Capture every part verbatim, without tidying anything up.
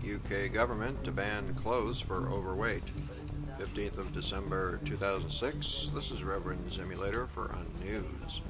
U K government to ban clothes for overweight. fifteenth of December two thousand six. This is Reverend Zimulator for Unnews.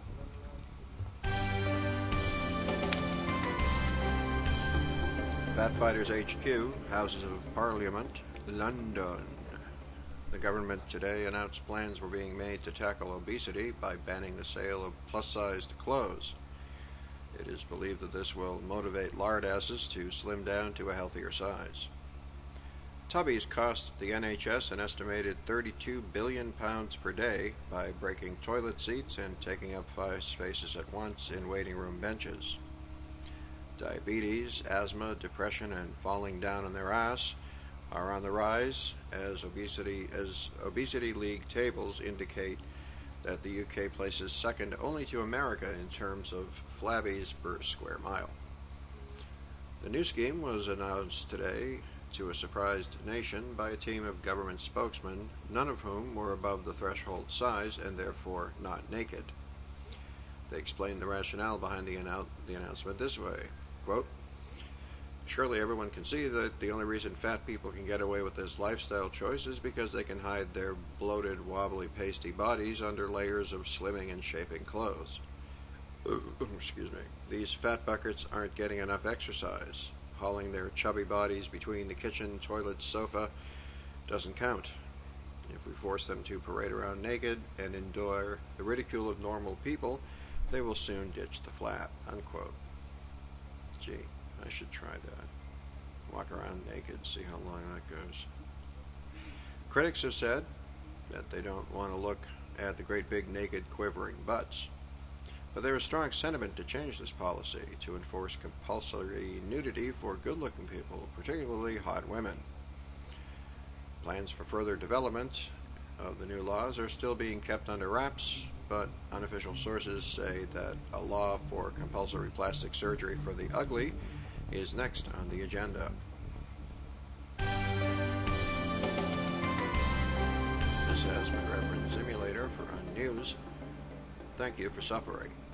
Fat Fighters H Q, Houses of Parliament, London. The government today announced plans were being made to tackle obesity by banning the sale of plus-sized clothes. It is believed that this will motivate lardasses to slim down to a healthier size. Tubbies cost the N H S an estimated thirty-two billion pounds per day by breaking toilet seats and taking up five spaces at once in waiting room benches. Diabetes, asthma, depression, and falling down on their ass are on the rise as obesity as obesity league tables indicate that the U K places second only to America in terms of flabbies per square mile. The new scheme was announced today to a surprised nation by a team of government spokesmen, none of whom were above the threshold size and therefore not naked. They explained the rationale behind the, annou- the announcement this way, quote, "Surely everyone can see that the only reason fat people can get away with this lifestyle choice is because they can hide their bloated, wobbly, pasty bodies under layers of slimming and shaping clothes. Excuse me. These fat buckets aren't getting enough exercise. Hauling their chubby bodies between the kitchen, toilet, sofa doesn't count. If we force them to parade around naked and endure the ridicule of normal people, they will soon ditch the flap," unquote. Gee, I should try that. Walk around naked, see how long that goes. Critics have said that they don't want to look at the great big naked quivering butts. But there is strong sentiment to change this policy to enforce compulsory nudity for good-looking people, particularly hot women. Plans for further development of the new laws are still being kept under wraps, but unofficial sources say that a law for compulsory plastic surgery for the ugly is next on the agenda. This has been Reverend Zimulator for Unnews. Thank you for suffering.